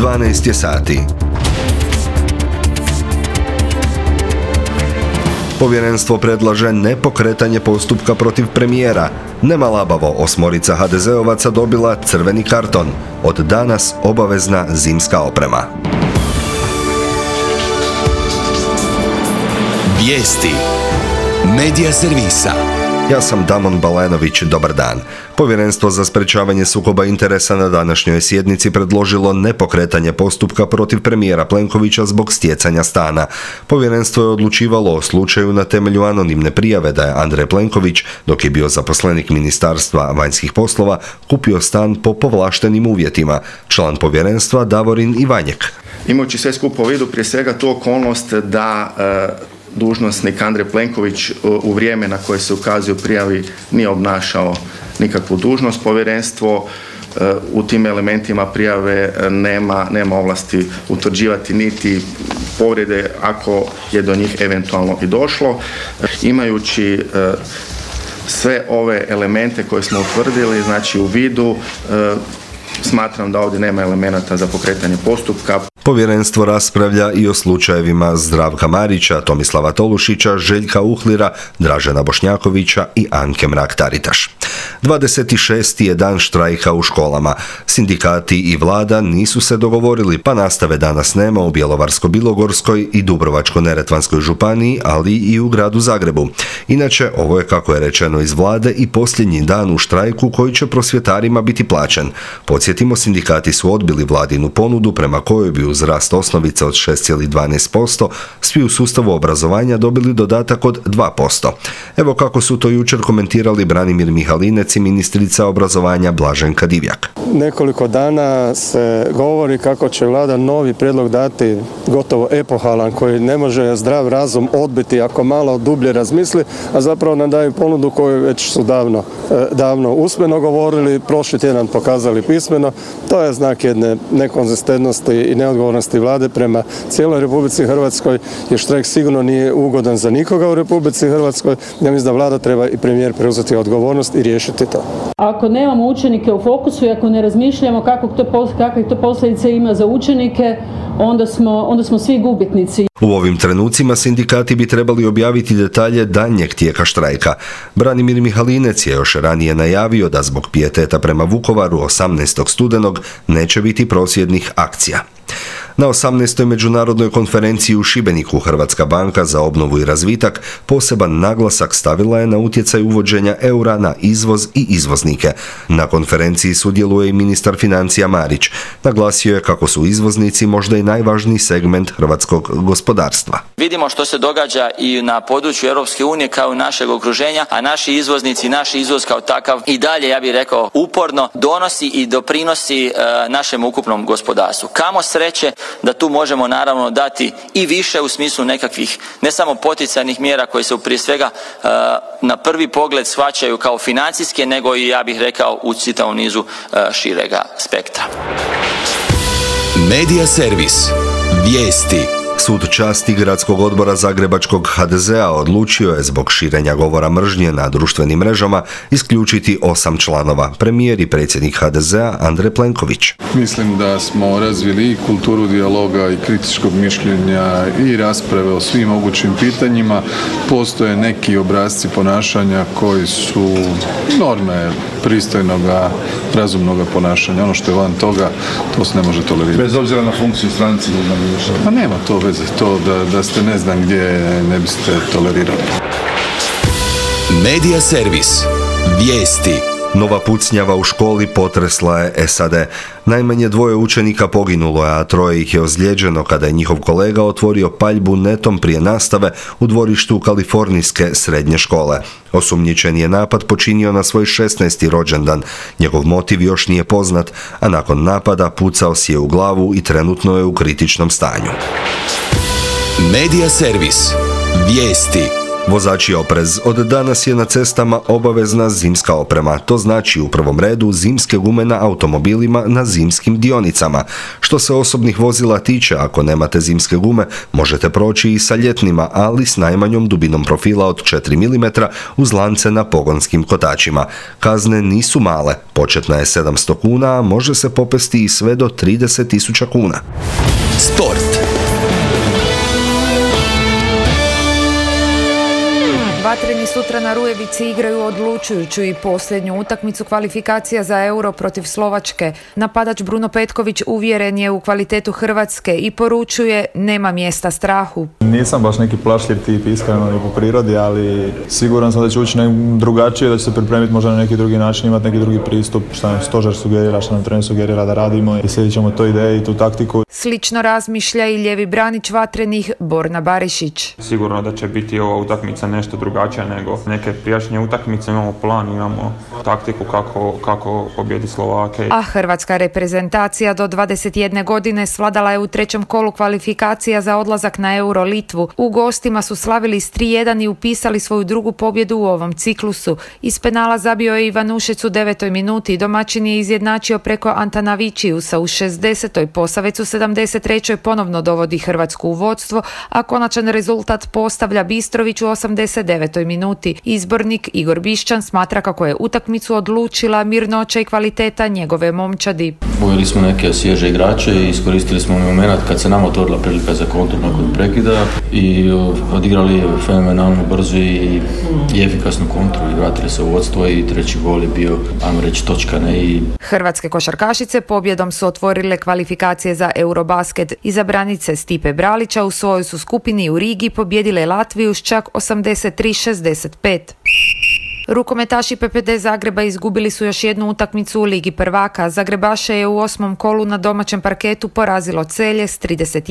12 je sati. Povjerenstvo predlaže nepokretanje postupka protiv premijera. Nemalabavo 8 HDZ-ovaca dobila crveni karton. Od danas obavezna zimska oprema. Vijesti Medija servisa. Ja sam Damon Balenović, dobar dan. Povjerenstvo za sprečavanje sukoba interesa na današnjoj sjednici predložilo nepokretanje postupka protiv premijera Plenkovića zbog stjecanja stana. Povjerenstvo je odlučivalo o slučaju na temelju anonimne prijave da je Andrej Plenković, dok je bio zaposlenik Ministarstva vanjskih poslova, kupio stan po povlaštenim uvjetima. Član povjerenstva Davorin Ivanjek. Imajući sve skupo u vidu, prije svega tu okolnost da dužnosnik Andrej Plenković u vrijeme na koje se ukazuje u prijavi nije obnašao nikakvu dužnost. Povjerenstvo u tim elementima prijave nema ovlasti utvrđivati niti povrede ako je do njih eventualno i došlo. Imajući sve ove elemente koje smo utvrdili, znači u vidu, smatram da ovdje nema elemenata za pokretanje postupka. Povjerenstvo raspravlja i o slučajevima Zdravka Marića, Tomislava Tolušića, Željka Uhlira, Dražena Bošnjakovića i Anke Mrak-Taritaš. 26. je dan štrajka u školama. Sindikati i vlada nisu se dogovorili, pa nastave danas nema u Bjelovarsko-bilogorskoj i Dubrovačko-neretvanskoj županiji, ali i u gradu Zagrebu. Inače, ovo je, kako je rečeno iz vlade, i posljednji dan u štrajku koji će prosvjetarima biti plaćen. Podsjetimo, sindikati su odbili vladinu ponudu prema kojoj bi uz rast osnovice od 6,12% svi u sustavu obrazovanja dobili dodatak od 2%. Evo kako su to jučer komentirali Branimir Mihalinec i ministrica obrazovanja Blaženka Divjak. Nekoliko dana se govori kako će vlada novi prijedlog dati, gotovo epohalan, koji ne može zdrav razum odbiti ako malo dublje razmisli, a zapravo nam daju ponudu koju već su davno usmeno govorili, prošli tjedan pokazali pismeno. To je znak jedne nekonzistentnosti i neodgovornosti vlade prema cijeloj Republici Hrvatskoj, jer štrajk sigurno nije ugodan za nikoga u Republici Hrvatskoj. Ja mislim da vlada treba i premijer preuzeti odgovornost i riješiti to. Ako nemamo učenike u fokusu i ako ne razmišljamo kakve to posljedice ima za učenike, onda smo svi gubitnici. U ovim trenucima sindikati bi trebali objaviti detalje daljnjeg tijeka štrajka. Branimir Mihalinec je još ranije najavio da zbog pijeteta prema Vukovaru 18. studenog neće biti prosvjednih akcija. Na 18. međunarodnoj konferenciji u Šibeniku Hrvatska banka za obnovu i razvitak poseban naglasak stavila je na utjecaj uvođenja eura na izvoz i izvoznike. Na konferenciji sudjeluje i ministar financija Marić. Naglasio je kako su izvoznici možda i najvažniji segment hrvatskog gospodarstva. Vidimo što se događa i na području Europske unije kao i našeg okruženja, a naši izvoznici, naš izvoz kao takav i dalje, ja bih rekao, uporno donosi i doprinosi našem ukupnom gospodarstvu. Kamo sreće da tu možemo naravno dati i više u smislu nekakvih ne samo poticajnih mjera koje se prije svega na prvi pogled shvaćaju kao financijske, nego i, ja bih rekao, u čitavom nizu širega spektra. Medija servis. Vijesti. Sud časti Gradskog odbora Zagrebačkog HDZ-a odlučio je zbog širenja govora mržnje na društvenim mrežama isključiti 8 članova, premijer i predsjednik HDZ-a Andrej Plenković. Mislim da smo razvili i kulturu dijaloga i kritičkog mišljenja i rasprave o svim mogućim pitanjima. Postoje neki obrasci ponašanja koji su norme pristojnoga, razumnoga ponašanja. Ono što je van toga, to se ne može tolerirati. Bez obzira na funkciju stranci? Pa nema to veze, to da ste ne znam gdje ne biste tolerirali. Medija servis. Vijesti. Nova pucnjava u školi potresla je SAD. Najmanje 2 učenika poginulo je, a 3 ih je ozlijeđeno kada je njihov kolega otvorio paljbu netom prije nastave u dvorištu kalifornijske srednje škole. Osumnjičeni je napad počinio na svoj 16. rođendan. Njegov motiv još nije poznat, a nakon napada pucao si je u glavu i trenutno je u kritičnom stanju. Medija servis. Vijesti. Vozači oprez. Od danas je na cestama obavezna zimska oprema. To znači u prvom redu zimske gume na automobilima na zimskim dionicama. Što se osobnih vozila tiče, ako nemate zimske gume, možete proći i sa ljetnima, ali s najmanjom dubinom profila od 4 mm uz lance na pogonskim kotačima. Kazne nisu male. Početna je 700 kuna, a može se popesti i sve do 30.000 kuna. Sport. Vatreni sutra na Rujevici igraju odlučujuću i posljednju utakmicu kvalifikacija za Euro protiv Slovačke. Napadač Bruno Petković uvjeren je u kvalitetu Hrvatske i poručuje nema mjesta strahu. Nisam baš neki plašljiv tip iskreno i po prirodi, ali siguran sam da će ući drugačije, da će se pripremiti možda na neki drugi način, imati neki drugi pristup, što nam stožer sugerira, što nam trener sugerira da radimo i slijedit ćemo toj ideji i tu taktiku. Slično razmišlja i lijevi branič Vatrenih Borna Barišić. Sigurno da će biti ova utakmica nešto drugačija nego neke prijašnje utakmice, imamo plan, imamo taktiku kako pobjedi Slovake. A hrvatska reprezentacija do 21 godine svladala je u trećem kolu kvalifikacija za odlazak na Euro Litvu. U gostima su slavili s 3-1 i upisali svoju drugu pobjedu u ovom ciklusu. Iz penala zabio je Ivanušec u 9. minuti, domaćin je izjednačio preko Antanavičiusa u 60. Posavec u 73. ponovno dovodi Hrvatsku u vodstvo, a konačan rezultat postavlja Bistrović u 89. minuti. Izbornik Igor Bišćan smatra kako je utakmicu odlučila mirnoća i kvaliteta njegove momčadi. Uveli smo neke svježe igrače i iskoristili smo moment kad se nama otvorila prilika za kontru nakon prekida i odigrali fenomenalno brzo i efikasnu kontru i vratili se u vodstvo i treći gol je bio, ajmo reći, točka. Hrvatske košarkašice pobjedom su otvorile kvalifikacije za Eurobasket. Izabranice Stipe Bralića u svojoj su skupini u Rigi pobjedile Latviju s čak 83-65. Rukometaši PPD Zagreba izgubili su još jednu utakmicu u Ligi prvaka. Zagrebaše je u 8. kolu na domaćem parketu porazilo Celje s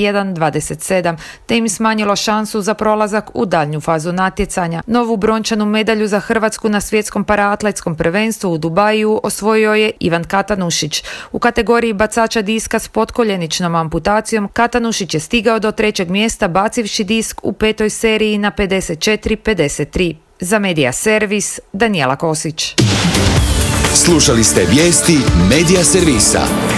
31-27, te im smanjilo šansu za prolazak u daljnju fazu natjecanja. Novu brončanu medalju za Hrvatsku na svjetskom paraatletskom prvenstvu u Dubaju osvojio je Ivan Katanušić. U kategoriji bacača diska s potkoljeničnom amputacijom Katanušić je stigao do 3. mjesta bacivši disk u 5. seriji na 54-53. Za Medija Servis, Danijela Kosić. Slušali ste vijesti Medija Servisa.